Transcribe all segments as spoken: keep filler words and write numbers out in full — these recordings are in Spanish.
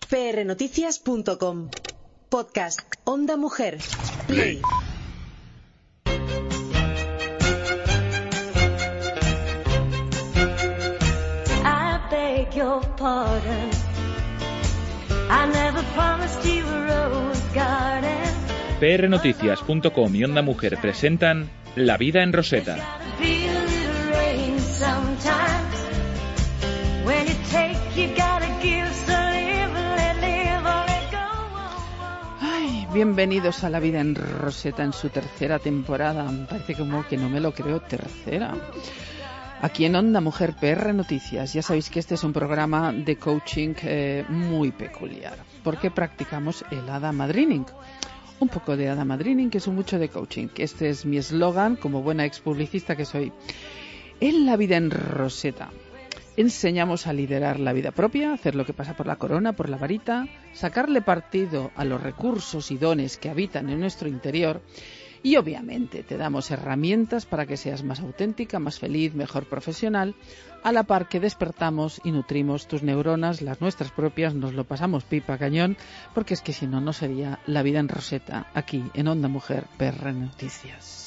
P R noticias punto com. Podcast Onda Mujer. Play. I beg your pardon. I never promised you a rose garden. P R noticias punto com y Onda Mujer presentan La vida en Rosetta. Ay, bienvenidos a La vida en Rosetta en su tercera temporada. Parece como que no me lo creo, tercera. Aquí en Onda Mujer P R Noticias. Ya sabéis que este es un programa de coaching eh, muy peculiar, porque practicamos el Hada Madrining. Un poco de Hada Madrining, que es un mucho de coaching. Este es mi eslogan, como buena expublicista que soy. En La vida en Rosetta enseñamos a liderar la vida propia, hacer lo que pasa por la corona, por la varita, sacarle partido a los recursos y dones que habitan en nuestro interior. Y obviamente te damos herramientas para que seas más auténtica, más feliz, mejor profesional, a la par que despertamos y nutrimos tus neuronas, las nuestras propias, nos lo pasamos pipa cañón, porque es que si no, no sería La vida en Rosetta, aquí en Onda Mujer P R Noticias.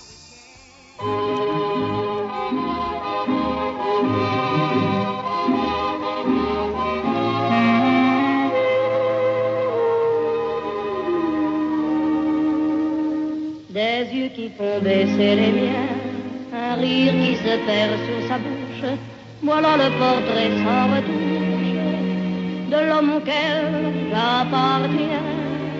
Des yeux qui font baisser les miens, un rire qui se perd sur sa bouche, voilà le portrait sans retouche de l'homme auquel j'appartiens.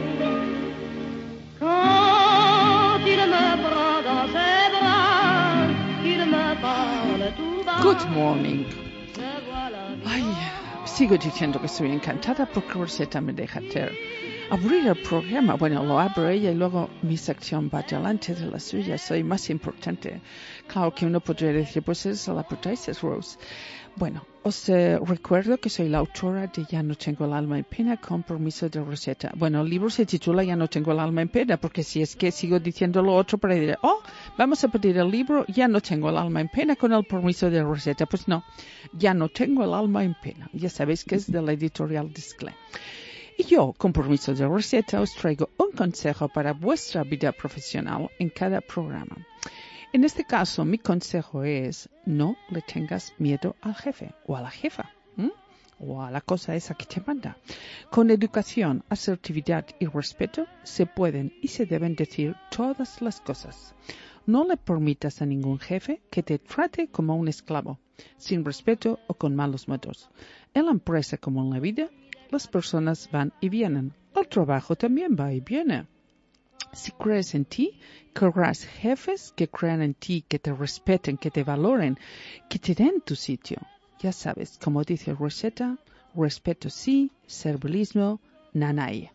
Quand il me prend dans ses bras, il me parle tout bas. Good morning. Ay, sigo diciendo que estoy encantada porque Rosetta me deja hacer abrir el programa. Bueno, lo abro ella y luego mi sección va delante de la suya. Soy más importante. Claro que uno podría decir, pues es la protagonista, Rose. Bueno, os eh, recuerdo que soy la autora de Ya no tengo el alma en pena, con permiso de Rosetta. Bueno, el libro se titula Ya no tengo el alma en pena, porque si es que sigo diciendo lo otro para decir, oh, vamos a pedir el libro Ya no tengo el alma en pena con el permiso de Rosetta. Pues no, Ya no tengo el alma en pena. Ya sabéis que es de la editorial Disclay. Y yo, con permiso de Rosetta, os traigo un consejo para vuestra vida profesional en cada programa. En este caso, mi consejo es no le tengas miedo al jefe o a la jefa, ¿m? o a la cosa esa que te manda. Con educación, asertividad y respeto se pueden y se deben decir todas las cosas. No le permitas a ningún jefe que te trate como un esclavo, sin respeto o con malos modos. En la empresa como en la vida, las personas van y vienen. El trabajo también va y viene. Si crees en ti, querrás jefes que crean en ti, que te respeten, que te valoren, que te den tu sitio. Ya sabes, como dice Rosetta, respeto sí, servilismo, nanay.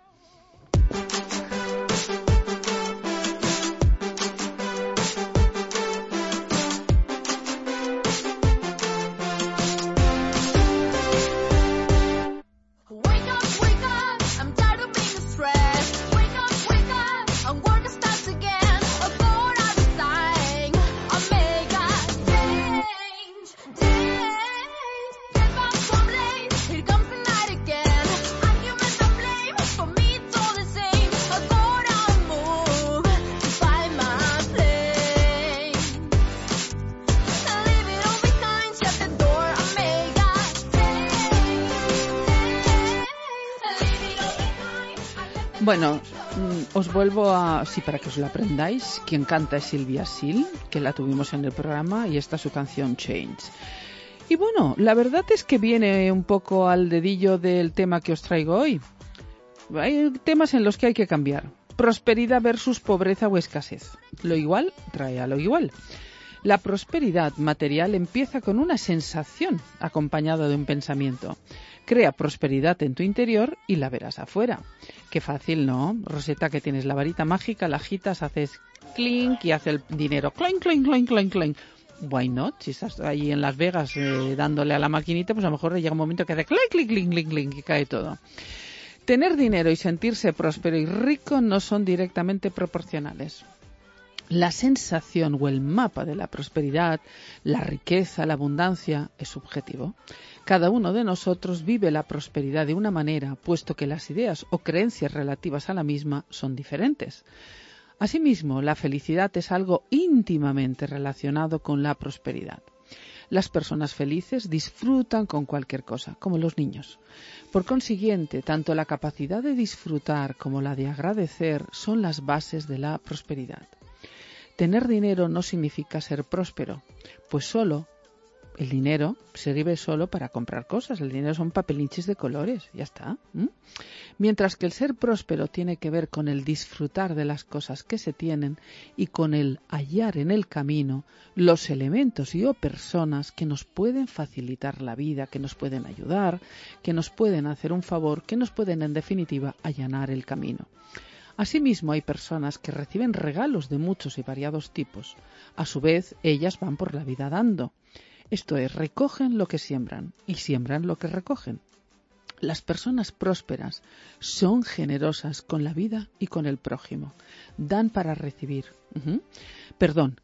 Bueno, os vuelvo a... Sí, para que os lo aprendáis. Quien canta es Silvia Sil, que la tuvimos en el programa, y esta es su canción Change. Y bueno, la verdad es que viene un poco al dedillo del tema que os traigo hoy. Hay temas en los que hay que cambiar. Prosperidad versus pobreza o escasez. Lo igual trae a lo igual. La prosperidad material empieza con una sensación acompañada de un pensamiento. Crea prosperidad en tu interior y la verás afuera. Qué fácil, ¿no? Rosetta, que tienes la varita mágica, la agitas, haces clink y hace el dinero clink, clink, clink, clink, clink. Why not? Si estás ahí en Las Vegas eh, dándole a la maquinita, pues a lo mejor llega un momento que hace clink, clink, clink, clink, clink y cae todo. Tener dinero y sentirse próspero y rico no son directamente proporcionales. La sensación o el mapa de la prosperidad, la riqueza, la abundancia es subjetivo. Cada uno de nosotros vive la prosperidad de una manera, puesto que las ideas o creencias relativas a la misma son diferentes. Asimismo, la felicidad es algo íntimamente relacionado con la prosperidad. Las personas felices disfrutan con cualquier cosa, como los niños. Por consiguiente, tanto la capacidad de disfrutar como la de agradecer son las bases de la prosperidad. Tener dinero no significa ser próspero, pues solo el dinero sirve solo para comprar cosas. El dinero son papelinches de colores, ya está. ¿Mm? Mientras que el ser próspero tiene que ver con el disfrutar de las cosas que se tienen y con el hallar en el camino los elementos y o personas que nos pueden facilitar la vida, que nos pueden ayudar, que nos pueden hacer un favor, que nos pueden, en definitiva, allanar el camino. Asimismo, hay personas que reciben regalos de muchos y variados tipos. A su vez, ellas van por la vida dando. Esto es, recogen lo que siembran y siembran lo que recogen. Las personas prósperas son generosas con la vida y con el prójimo. Dan para recibir. Uh-huh. Perdón,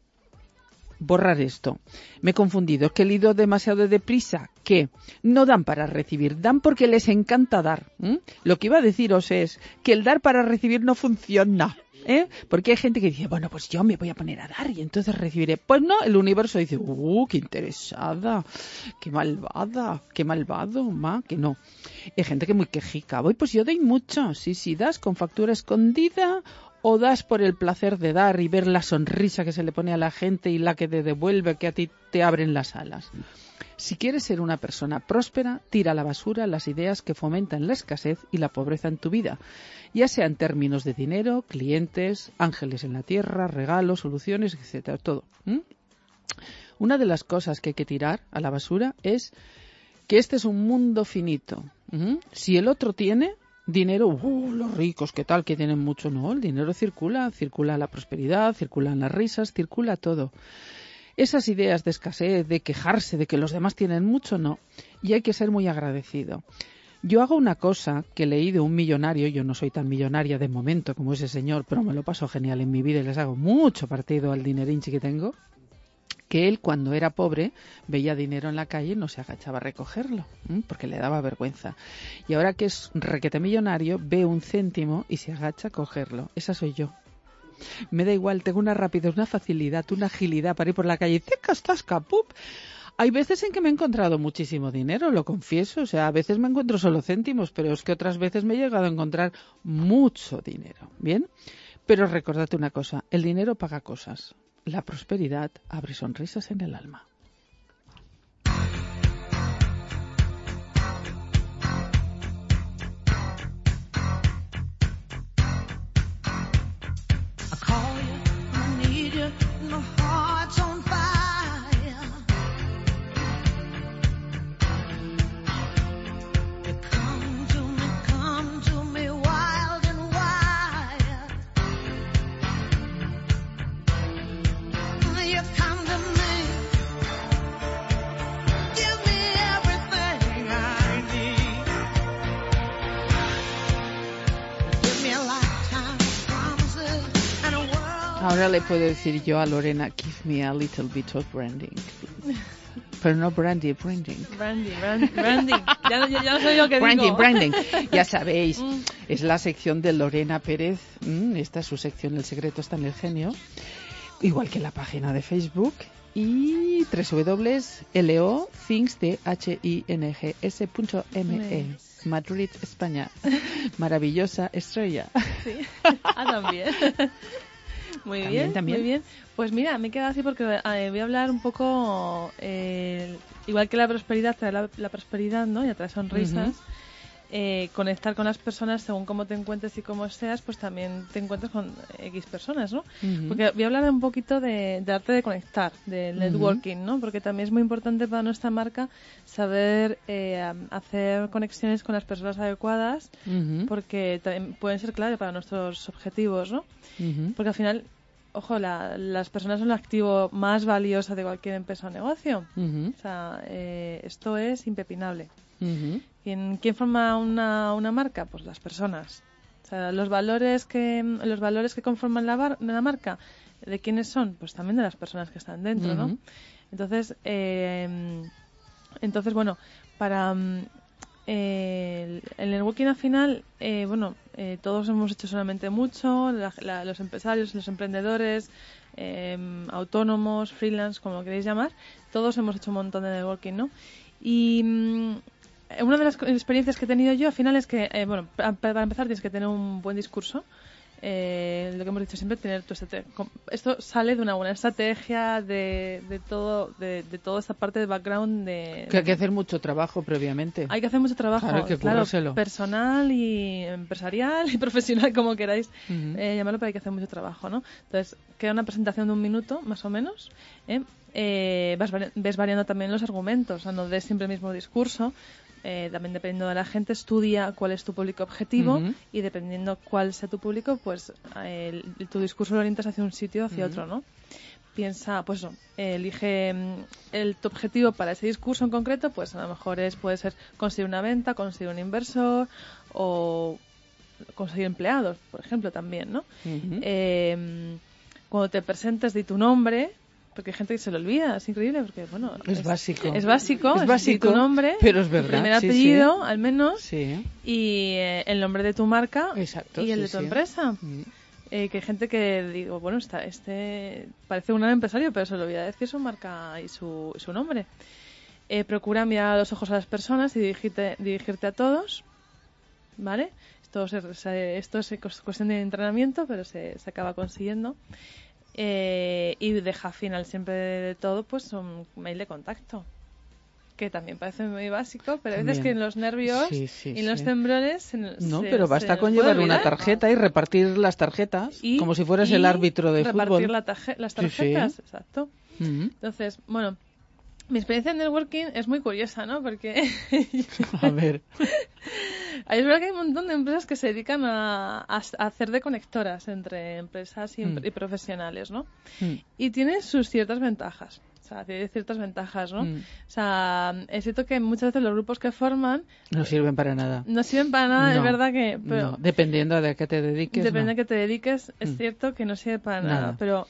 borrar esto. Me he confundido, que he leído demasiado deprisa. ¿Qué? No dan para recibir, dan porque les encanta dar. ¿Mm? Lo que iba a deciros es que el dar para recibir no funciona. ¿Eh? Porque hay gente que dice, bueno, pues yo me voy a poner a dar y entonces recibiré. Pues no, el universo dice, ¡uh, qué interesada! ¡Qué malvada! ¡Qué malvado! Ma, que no. Hay gente que es muy quejica. Voy, pues yo doy mucho. Sí, sí, das con factura escondida o das por el placer de dar y ver la sonrisa que se le pone a la gente y la que te devuelve, que a ti te abren las alas. Si quieres ser una persona próspera, tira a la basura las ideas que fomentan la escasez y la pobreza en tu vida, ya sea en términos de dinero, clientes, ángeles en la tierra, regalos, soluciones, etcétera, todo. ¿Mm? Una de las cosas que hay que tirar a la basura es que este es un mundo finito. ¿Mm? Si el otro tiene dinero, uh, los ricos, ¿qué tal? Que tienen mucho. No, el dinero circula, circula la prosperidad, circulan las risas, circula todo. Esas ideas de escasez, de quejarse, de que los demás tienen mucho, no. Y hay que ser muy agradecido. Yo hago una cosa que leí de un millonario, yo no soy tan millonaria de momento como ese señor, pero me lo paso genial en mi vida y les hago mucho partido al dinerinchi que tengo, que él cuando era pobre veía dinero en la calle y no se agachaba a recogerlo, ¿eh? Porque le daba vergüenza. Y ahora que es requete millonario, ve un céntimo y se agacha a cogerlo. Esa soy yo. Me da igual, tengo una rapidez, una facilidad, una agilidad para ir por la calle y ¡tecas, tasca, pup! Hay veces en que me he encontrado muchísimo dinero, lo confieso. O sea, a veces me encuentro solo céntimos, pero es que otras veces me he llegado a encontrar mucho dinero. ¿Bien? Pero recordad una cosa, el dinero paga cosas. La prosperidad abre sonrisas en el alma. Ahora le puedo decir yo a Lorena, give me a little bit of branding. Pero no brandy, branding. Brandy, brand, branding. Ya, ya, ya no soy yo que branding, digo. Branding, branding. Ya sabéis, mm. es la sección de Lorena Pérez. Mm, esta es su sección, El secreto está en el genio. Igual que la página de Facebook. Y doble u doble u doble u punto l o things punto m e. Madrid, España. Maravillosa estrella. Sí. Ah, también. Muy ¿También, bien, también? muy bien. Pues mira, me queda así porque eh, voy a hablar un poco, eh, igual que la prosperidad trae la, la prosperidad, ¿no? Y trae sonrisas. Uh-huh. Eh, conectar con las personas según cómo te encuentres y cómo seas, pues también te encuentras con X personas, ¿no? Uh-huh. Porque voy a hablar un poquito de, de arte de conectar, de networking, uh-huh. ¿no? Porque también es muy importante para nuestra marca saber eh, hacer conexiones con las personas adecuadas, uh-huh. porque también pueden ser clave para nuestros objetivos, ¿no? Uh-huh. Porque al final, ojo, la, las personas son el activo más valioso de cualquier empresa o negocio. Uh-huh. O sea, eh, esto es impepinable. Uh-huh. ¿Quién, ¿Quién forma una, una marca? Pues las personas. O sea, los valores que los valores que conforman la, bar, la marca, ¿De quiénes son? Pues también de las personas que están dentro, ¿no? Ujú. Entonces, eh, entonces bueno, para eh, el, el networking al final, eh, bueno, eh, todos hemos hecho solamente mucho, la, la, los empresarios, los emprendedores, eh, autónomos, freelance, como lo queréis llamar, todos hemos hecho un montón de networking, ¿no? Y mm, una de las experiencias que he tenido yo al final es que, eh, bueno, para, para empezar tienes que tener un buen discurso. Eh, lo que hemos dicho siempre, tener tu estrategia. Esto sale de una buena estrategia, de, de todo, de, de toda esta parte de background. De, Que hay que hacer mucho trabajo previamente. Hay que hacer mucho trabajo, Claro, hay que claro, currárselo. personal y empresarial y profesional, como queráis Ujú. eh, llamarlo, pero hay que hacer mucho trabajo, ¿no? Entonces, queda una presentación de un minuto, más o menos. ¿eh? Eh, vas, vari- ves variando también los argumentos, o sea, no des siempre el mismo discurso. Eh, también dependiendo de la gente, estudia cuál es tu público objetivo Ujú. y dependiendo cuál sea tu público, pues eh, el- tu discurso lo orientas hacia un sitio o hacia Ujú. otro, ¿no? Piensa, pues eso, eh, elige mm, el tu objetivo para ese discurso en concreto, pues a lo mejor es puede ser conseguir una venta, conseguir un inversor o conseguir empleados, por ejemplo, también, ¿no? Ujú. Eh, cuando te presentes, di tu nombre, porque hay gente que se lo olvida, es increíble, porque, bueno... Es básico. Es básico, Es es básico, di tu nombre, pero es tu verdad, primer sí, apellido, sí. al menos, Sí. y eh, el nombre de tu marca Exacto, y el sí, de tu sí. empresa. Mm. Eh, que hay gente que digo, bueno, está, este parece un gran empresario, pero se le olvida decir su marca y su, y su nombre. Eh, procura mirar a los ojos a las personas y dirigirte, dirigirte a todos, ¿vale? Esto, se, se- esto es cuestión de entrenamiento, pero se, se acaba consiguiendo. Eh, y deja al final siempre de todo pues un mail de contacto, que también parece muy básico, pero a veces También. que en los nervios Sí, sí, y en los sí. temblores se nos- No, se- pero se basta nos con puede llevar una olvidar. tarjeta y repartir las tarjetas, Y- como si fueras y el árbitro de repartir fútbol. la tarje- las Sí, sí. tarjetas, exacto. Ujú. Entonces, bueno, mi experiencia en networking es muy curiosa, ¿no? Porque A ver. es verdad que hay un montón de empresas que se dedican a, a- a hacer de conectoras entre empresas y, Mm. y profesionales, ¿no? Mm. Y tiene sus ciertas ventajas. O sea, tiene ciertas ventajas, ¿no? Mm. O sea, es cierto que muchas veces los grupos que forman No sirven para nada. no sirven para nada, No, es verdad que... Pero no, dependiendo de a qué te dediques. depende no. de que te dediques, es Mm. cierto que no sirve para nada, Nada. pero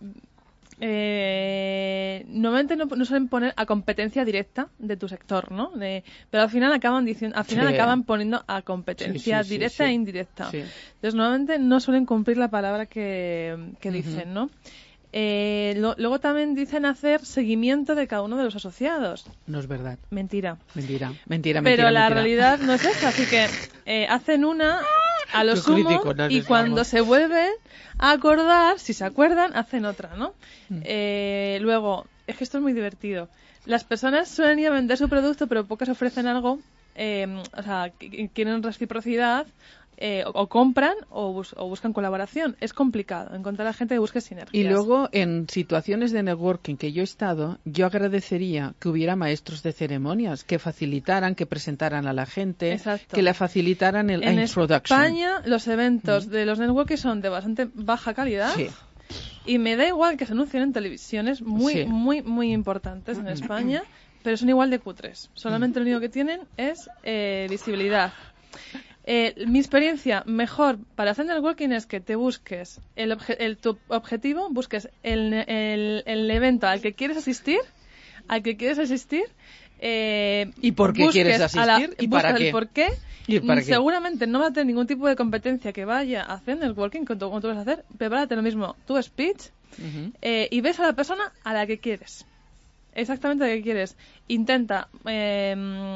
eh, normalmente no, no suelen poner a competencia directa de tu sector, ¿no? De, pero al final acaban diciendo, al final Sí. acaban poniendo a competencia Sí, sí, sí, directa sí. e indirecta. Sí. Entonces normalmente no suelen cumplir la palabra que, que Ujú. dicen, ¿no? Eh, lo- luego también dicen hacer seguimiento de cada uno de los asociados. No es verdad. Mentira. Mentira, mentira, mentira. Pero la mentira. realidad no es esa, así que eh, hacen una a lo Yo sumo critico, no, y es cuando normal. se vuelven a acordar, si se acuerdan, hacen otra, ¿no? Mm. Eh, luego, es que esto es muy divertido. Las personas suelen ir a vender su producto, pero pocas ofrecen algo, eh, o sea, que- que quieren reciprocidad. Eh, o, o compran o, bus- o buscan colaboración. Es complicado encontrar a gente que busque sinergias. Y luego, en situaciones de networking que yo he estado, yo agradecería que hubiera maestros de ceremonias que facilitaran, que presentaran a la gente, Exacto. que le facilitaran el En la introduction. España, los eventos de los networking son de bastante baja calidad. Sí. Y me da igual que se anuncien en televisiones muy, Sí. muy, muy importantes en España, pero son igual de cutres. Solamente lo único que tienen es eh, visibilidad. Eh, mi experiencia mejor para hacer networking es que te busques el, obje- el tu objetivo, busques el, el, el evento al que quieres asistir, al que quieres asistir. Eh, ¿Y por qué busques quieres a la- asistir? ¿Y busca para el qué? por qué. ¿Y para qué? Seguramente no va a tener ningún tipo de competencia que vaya a hacer networking como tú, como tú vas a hacer. Prepárate lo mismo, tu speech, Ujú. eh, y ves a la persona a la que quieres. Exactamente a la que quieres. Intenta eh,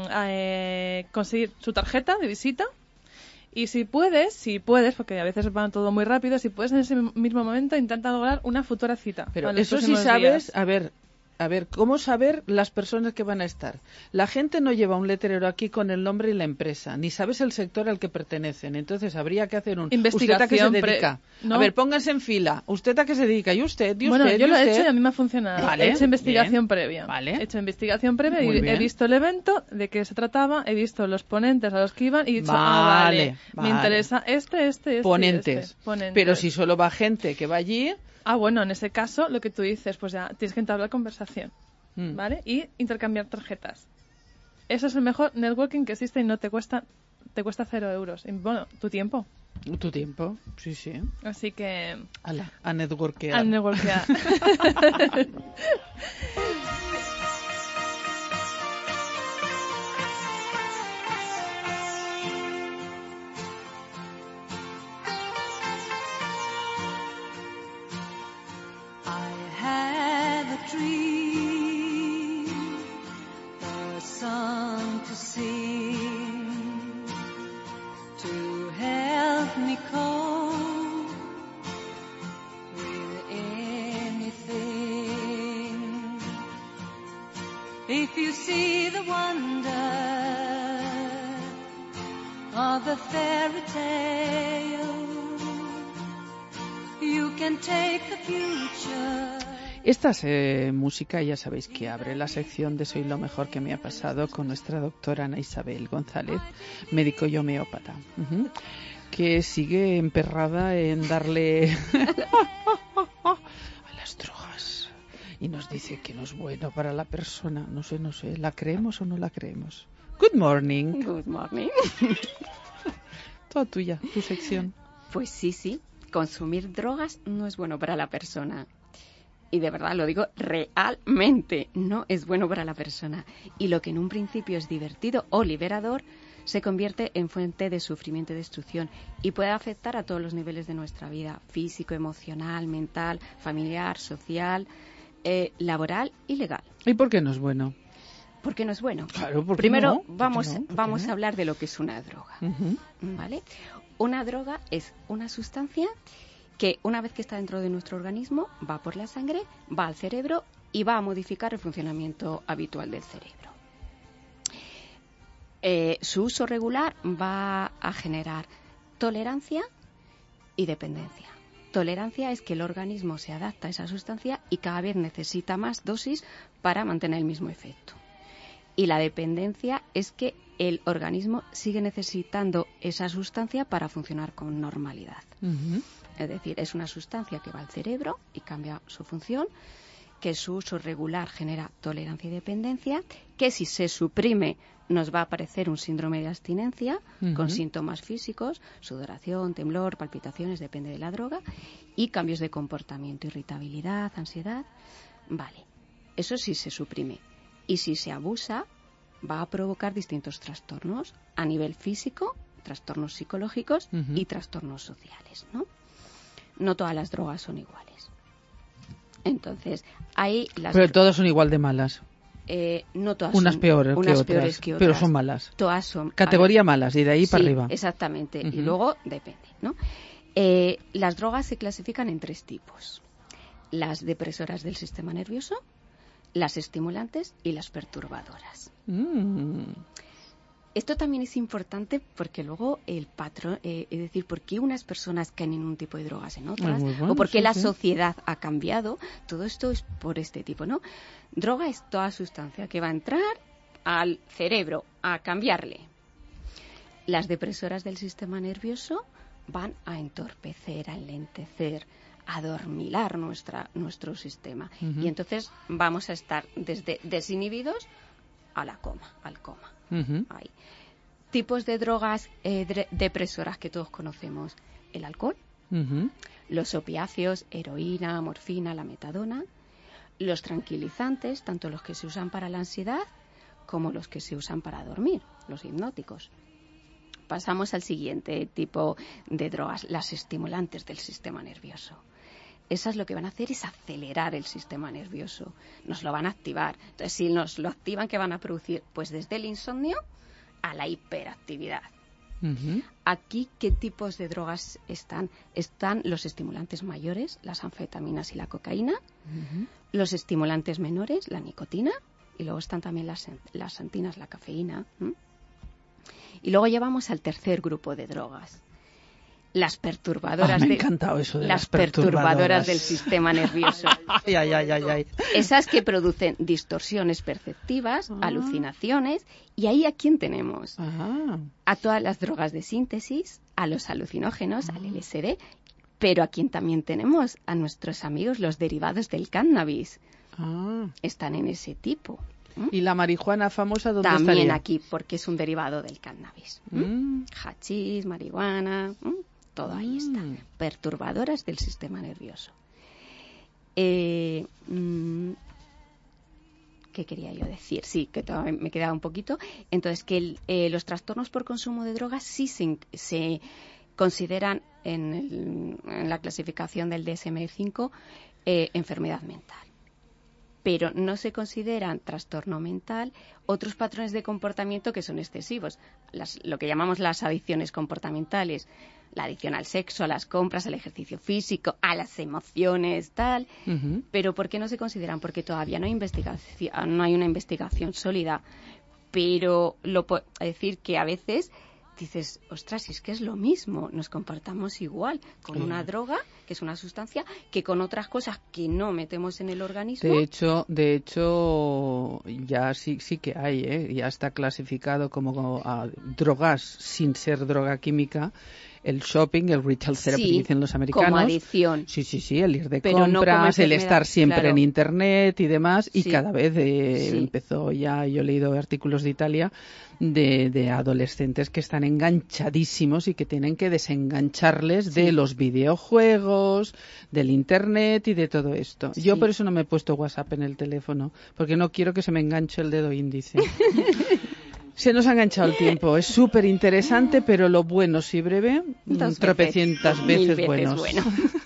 eh, conseguir su tarjeta de visita. Y si puedes, si puedes, porque a veces va todo muy rápido, si puedes en ese mismo momento, intenta lograr una futura cita. Pero para los eso sí próximos sabes, días. a ver, a ver, ¿cómo saber las personas que van a estar? La gente no lleva un letrero aquí con el nombre y la empresa, ni sabes el sector al que pertenecen. Entonces habría que hacer un... Investigación ¿Usted a qué se pre- dedica? ¿no? A ver, pónganse en fila. ¿Usted a qué se dedica? ¿Y usted? ¿Y Bueno, usted? yo ¿Y lo he usted? hecho y a mí me ha funcionado. Vale, he hecho investigación bien. previa. Vale. He hecho investigación previa Muy y bien. he visto el evento, de qué se trataba, he visto los ponentes a los que iban y he dicho, ah, Vale, vale, vale. me interesa este, este, este. y Ponentes. este. Ponentes. Pero si solo va gente que va allí... Ah, bueno, en ese caso, lo que tú dices, pues ya tienes que entablar conversación, mm, ¿vale? Y intercambiar tarjetas. Eso es el mejor networking que existe y no te cuesta, te cuesta cero euros. Y, bueno, tu tiempo. Tu tiempo, sí, sí. Así que... Ala, a networkear. A networkear. If you see the wonder of a fairy tale, you can take the future. Esta es eh, música, ya sabéis que abre la sección de Soy lo mejor que me ha pasado con nuestra doctora Ana Isabel González, médico y homeópata, uh-huh, que sigue emperrada en darle a las drogas y nos dice que no es bueno para la persona. No sé, no sé, ¿la creemos o no la creemos? Good morning. Good morning. Toda tuya, tu sección. Pues sí, sí, consumir drogas no es bueno para la persona. Y de verdad lo digo, realmente no es bueno para la persona. Y lo que en un principio es divertido o liberador se convierte en fuente de sufrimiento y destrucción y puede afectar a todos los niveles de nuestra vida: físico, emocional, mental, familiar, social, eh, laboral y legal. ¿Y por qué no es bueno? ¿Por qué no es bueno? Claro, ¿por qué Primero no? ¿Por vamos, qué no? ¿Por vamos qué no? a hablar de lo que es una droga. Uh-huh. ¿Vale? Una droga es una sustancia que una vez que está dentro de nuestro organismo va por la sangre, va al cerebro y va a modificar el funcionamiento habitual del cerebro. Eh, su uso regular va a generar tolerancia y dependencia. Tolerancia es que el organismo se adapta a esa sustancia y cada vez necesita más dosis para mantener el mismo efecto. Y la dependencia es que el organismo sigue necesitando esa sustancia para funcionar con normalidad. Uh-huh. Es decir, es una sustancia que va al cerebro y cambia su función, que su uso regular genera tolerancia y dependencia, que si se suprime nos va a aparecer un síndrome de abstinencia, uh-huh, con síntomas físicos, sudoración, temblor, palpitaciones, depende de la droga, y cambios de comportamiento, irritabilidad, ansiedad. Vale, eso sí se suprime. Y si se abusa, va a provocar distintos trastornos a nivel físico, trastornos psicológicos, uh-huh, y trastornos sociales, ¿no? No todas las drogas son iguales. Entonces, hay las... Pero todas son igual de malas. Eh, no todas unas son peores, unas que, peores otras, que otras. Pero son malas. Todas son... Categoría malas, y de ahí sí, para arriba. Exactamente. Uh-huh. Y luego depende, ¿no? Eh, las drogas se clasifican en tres tipos. Las depresoras del sistema nervioso, las estimulantes y las perturbadoras. Mm. Esto también es importante porque luego el patrón, eh, es decir, por qué unas personas caen en un tipo de drogas en otras, bueno, o por qué sí, la sí. sociedad ha cambiado, todo esto es por este tipo, ¿no? Droga es toda sustancia que va a entrar al cerebro a cambiarle. Las depresoras del sistema nervioso van a entorpecer, a enlentecer, a adormilar nuestra, nuestro sistema. Uh-huh. Y entonces vamos a estar desde desinhibidos a la coma, al coma. Uh-huh. Hay tipos de drogas eh, de, depresoras que todos conocemos: el alcohol, uh-huh, los opiáceos, heroína, morfina, la metadona, los tranquilizantes, tanto los que se usan para la ansiedad como los que se usan para dormir, los hipnóticos. Pasamos al siguiente tipo de drogas, las estimulantes del sistema nervioso. Esas lo que van a hacer es acelerar el sistema nervioso, nos lo van a activar. Entonces, si nos lo activan, ¿qué van a producir? Pues desde el insomnio a la hiperactividad. uh-huh. Aquí, ¿qué tipos de drogas están? Están los estimulantes mayores, las anfetaminas y la cocaína, uh-huh, los estimulantes menores, la nicotina, y luego están también las, las antinas, la cafeína. ¿Mm? Y luego llevamos al tercer grupo de drogas. Las perturbadoras, ah, me ha de, encantado eso de las las perturbadoras. perturbadoras del sistema nervioso. ay, ay, ay, ay, ay. Esas que producen distorsiones perceptivas, ah, alucinaciones, y ahí ¿a quién tenemos? Ah. A todas las drogas de síntesis, a los alucinógenos, ah, al L S D, pero a quién también tenemos, a nuestros amigos los derivados del cannabis. Ah. Están en ese tipo. ¿Mm? ¿Y la marihuana famosa dónde También estaría? aquí, porque es un derivado del cannabis. ¿Mm? Mm. Hachís, marihuana, ¿Mm? todo ahí está. Mm. Perturbadoras del sistema nervioso. Eh, mm, ¿Qué quería yo decir? Sí, que todavía me quedaba un poquito. Entonces, que el, eh, los trastornos por consumo de drogas sí se, se consideran en, el, en la clasificación del D S M cinco eh, enfermedad mental. Pero no se consideran trastorno mental otros patrones de comportamiento que son excesivos, las, lo que llamamos las adicciones comportamentales, la adicción al sexo, a las compras, al ejercicio físico, a las emociones, tal. Uh-huh. Pero ¿por qué no se consideran? Porque todavía no hay investigación, no hay una investigación sólida. Pero lo puedo decir que a veces dices, ostras, si es que es lo mismo, nos comportamos igual con sí. una droga, que es una sustancia, que con otras cosas que no metemos en el organismo. De hecho, de hecho ya sí, sí que hay, ¿eh? Ya está clasificado como, como uh, drogas sin ser droga química. El shopping, el retail therapy, sí, dicen los americanos. Como adicción. Sí, sí, sí, el ir de Pero compras, no el estar siempre claro. en Internet y demás. Y sí. cada vez eh, sí. empezó ya, yo he leído artículos de Italia, de, de adolescentes que están enganchadísimos y que tienen que desengancharles sí. de los videojuegos, del Internet y de todo esto. Sí. Yo por eso no me he puesto WhatsApp en el teléfono, porque no quiero que se me enganche el dedo índice. Se nos ha enganchado el tiempo. Es súper interesante, pero lo bueno, si breve, Dos tropecientas veces, veces, veces buenos. Bueno.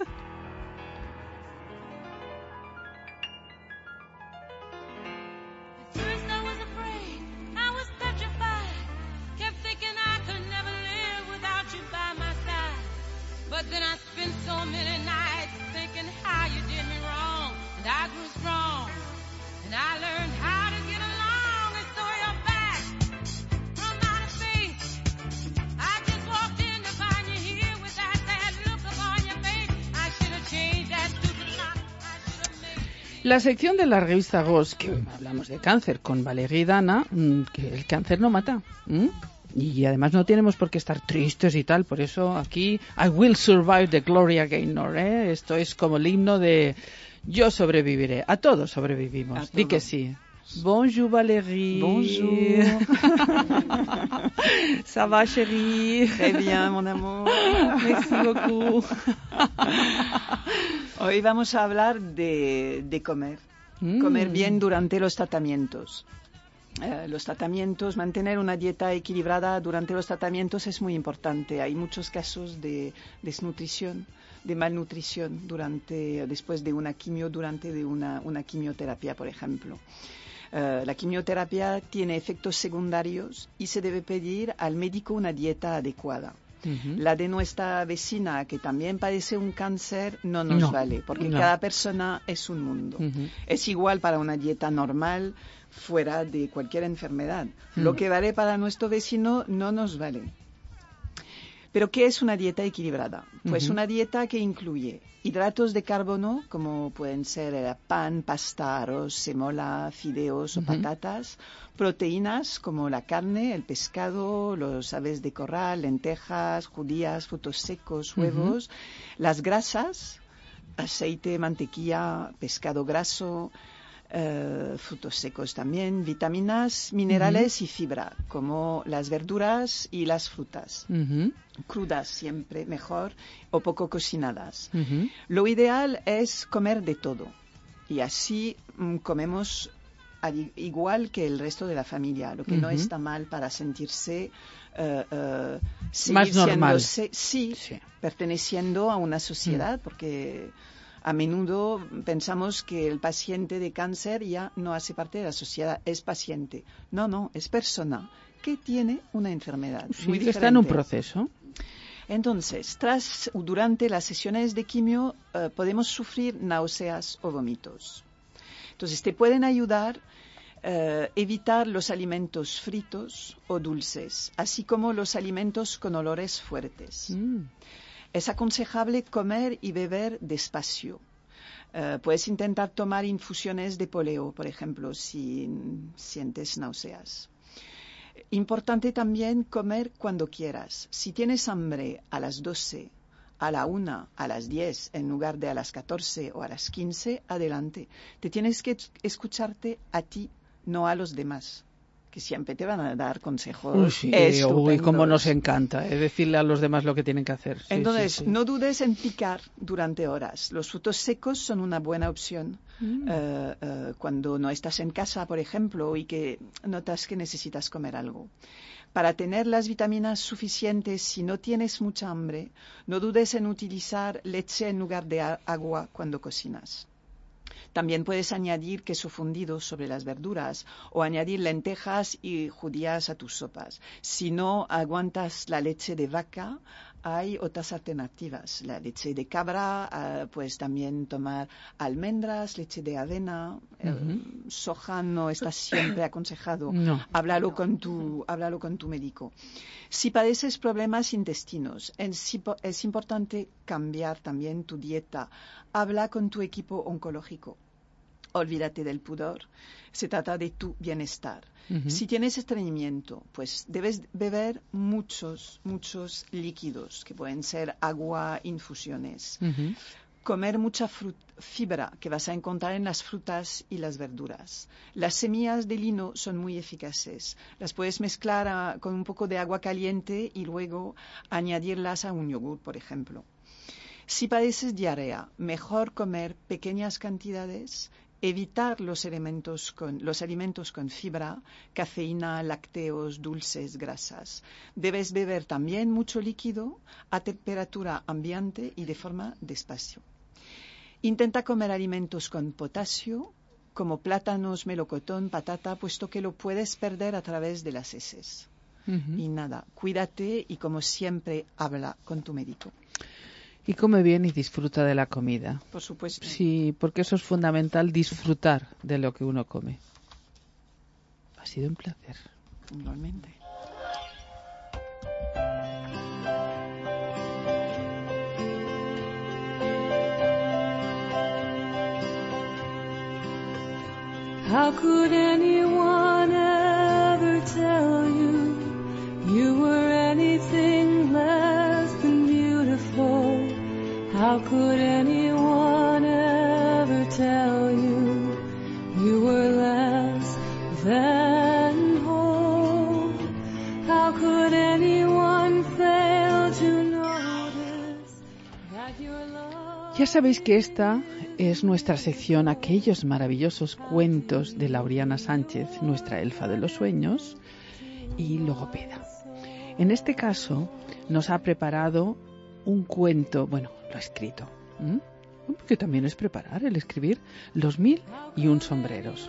La sección de la revista Ghost, que hablamos de cáncer con Valeria y Dana, que el cáncer no mata. ¿Mm? Y además no tenemos por qué estar tristes y tal, por eso aquí I will survive the Gloria Gaynor, ¿eh? Esto es como el himno de yo sobreviviré. A todos sobrevivimos. A Di todo. Que sí. Bonjour Valérie. Bonjour. Ça va chérie? Très bien mon amour. Merci beaucoup. Hoy vamos a hablar de, de comer. Mm. Comer bien durante los tratamientos. Eh, los tratamientos, mantener una dieta equilibrada durante los tratamientos es muy importante. Hay muchos casos de desnutrición, de malnutrición durante, después de una quimio, durante de una, una quimioterapia, por ejemplo. Uh, la quimioterapia tiene efectos secundarios y se debe pedir al médico una dieta adecuada. Uh-huh. La de nuestra vecina, que también padece un cáncer, no nos no, vale, porque no. cada persona es un mundo. Uh-huh. Es igual para una dieta normal, fuera de cualquier enfermedad. Uh-huh. Lo que vale para nuestro vecino no nos vale. ¿Pero qué es una dieta equilibrada? Pues uh-huh. una dieta que incluye hidratos de carbono, como pueden ser pan, pasta, arroz, semola, fideos uh-huh. o patatas, proteínas como la carne, el pescado, los aves de corral, lentejas, judías, frutos secos, huevos, uh-huh. las grasas, aceite, mantequilla, pescado graso, Uh, frutos secos también, vitaminas, minerales uh-huh. y fibra, como las verduras y las frutas. Uh-huh. Crudas siempre mejor o poco cocinadas. Uh-huh. Lo ideal es comer de todo y así um, comemos al, igual que el resto de la familia, lo que uh-huh. no está mal para sentirse uh, uh, más normal. Se, sí, sí, perteneciendo a una sociedad, uh-huh. porque a menudo pensamos que el paciente de cáncer ya no hace parte de la sociedad, es paciente. No, no, es persona que tiene una enfermedad. Sí, muy que diferente. Está en un proceso. Entonces, tras durante las sesiones de quimio uh, podemos sufrir náuseas o vómitos. Entonces, te pueden ayudar a uh, evitar los alimentos fritos o dulces, así como los alimentos con olores fuertes. Mm. Es aconsejable comer y beber despacio. Uh, puedes intentar tomar infusiones de poleo, por ejemplo, si sientes náuseas. Importante también comer cuando quieras. Si tienes hambre a las doce, a la una, a las diez, en lugar de a las catorce o a las quince, adelante. Te tienes que escucharte a ti, no a los demás. que siempre te van a dar consejos Uy, sí, estupendos. uy, cómo nos encanta eh, decirle a los demás lo que tienen que hacer. Sí, Entonces, sí, sí. no dudes en picar durante horas. Los frutos secos son una buena opción mm. uh, uh, cuando no estás en casa, por ejemplo, y que notas que necesitas comer algo. Para tener las vitaminas suficientes, si no tienes mucha hambre, no dudes en utilizar leche en lugar de agua cuando cocinas. También puedes añadir queso fundido sobre las verduras o añadir lentejas y judías a tus sopas. Si no aguantas la leche de vaca, hay otras alternativas. La leche de cabra, uh, pues también tomar almendras, leche de avena, uh-huh. eh, soja no está siempre aconsejado. No. Háblalo con tu, háblalo con tu médico. Si padeces problemas intestinos, es, es importante cambiar también tu dieta. Habla con tu equipo oncológico. Olvídate del pudor. Se trata de tu bienestar. Uh-huh. Si tienes estreñimiento, pues debes beber muchos, muchos líquidos, que pueden ser agua, infusiones. Uh-huh. Comer mucha frut- fibra que vas a encontrar en las frutas y las verduras. Las semillas de lino son muy eficaces. Las puedes mezclar a, con un poco de agua caliente y luego añadirlas a un yogur, por ejemplo. Si padeces diarrea, mejor comer pequeñas cantidades, evitar los alimentos con, los alimentos con fibra, cafeína, lácteos, dulces, grasas. Debes beber también mucho líquido a temperatura ambiente y de forma despacio. Intenta comer alimentos con potasio, como plátanos, melocotón, patata, puesto que lo puedes perder a través de las heces. Uh-huh. Y nada, cuídate y como siempre, habla con tu médico. Y come bien y disfruta de la comida. Por supuesto. Sí, porque eso es fundamental, disfrutar de lo que uno come. Ha sido un placer. Igualmente. How could anyone ever tell you you were anything less than beautiful? How could anyone ever tell you you were less than whole? How could anyone fail to notice that your love... Ya sabéis que esta es nuestra sección, aquellos maravillosos cuentos de Laureana Sánchez, nuestra elfa de los sueños y logopeda. En este caso nos ha preparado un cuento, bueno, lo ha escrito, ¿m? Porque también es preparar, el escribir, Los mil y un sombreros.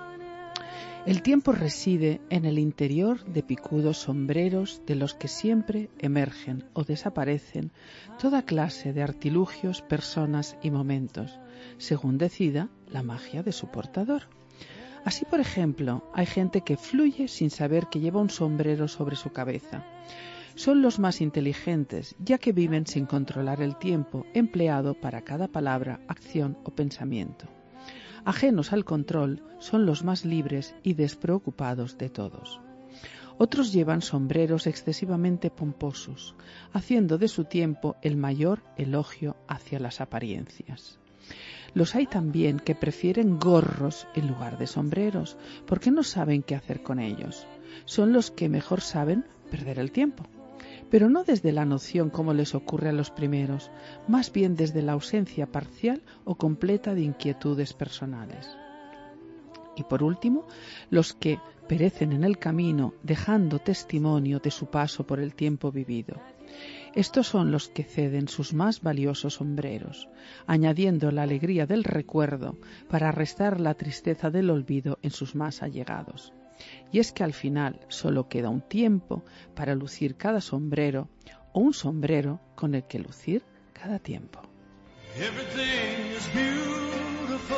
El tiempo reside en el interior de picudos sombreros de los que siempre emergen o desaparecen toda clase de artilugios, personas y momentos, según decida la magia de su portador. Así, por ejemplo, hay gente que fluye sin saber que lleva un sombrero sobre su cabeza. Son los más inteligentes, ya que viven sin controlar el tiempo empleado para cada palabra, acción o pensamiento. Ajenos al control, son los más libres y despreocupados de todos. Otros llevan sombreros excesivamente pomposos, haciendo de su tiempo el mayor elogio hacia las apariencias. Los hay también que prefieren gorros en lugar de sombreros, porque no saben qué hacer con ellos. Son los que mejor saben perder el tiempo. Pero no desde la noción como les ocurre a los primeros, más bien desde la ausencia parcial o completa de inquietudes personales. Y por último, los que perecen en el camino dejando testimonio de su paso por el tiempo vivido. Estos son los que ceden sus más valiosos sombreros, añadiendo la alegría del recuerdo para restar la tristeza del olvido en sus más allegados. Y es que al final solo queda un tiempo para lucir cada sombrero o un sombrero con el que lucir cada tiempo. Everything is beautiful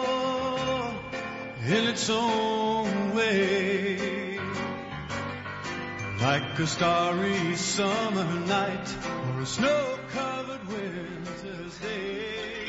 in its own way, like a starry summer night or a snow-covered winter's day.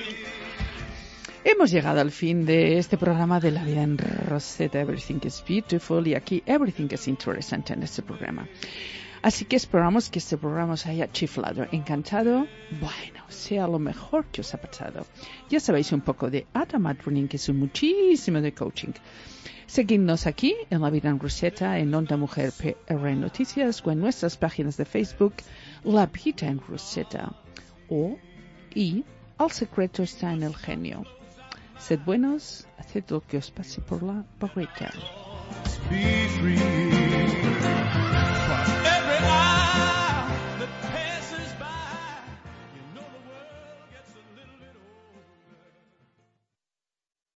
Hemos llegado al fin de este programa de La Vida en Rosetta. Everything is beautiful, y aquí everything is interesting en este programa. Así que esperamos que este programa os haya chiflado, encantado. Bueno, sea lo mejor que os ha pasado. Ya sabéis un poco de Ada Madronin, que es muchísimo de coaching. Seguidnos aquí en La Vida en Rosetta, en Onda Mujer P R Noticias o en nuestras páginas de Facebook La Vida en Rosetta o y El secreto está en el genio. Sed buenos, haced lo que os pase por la barrita. Be free.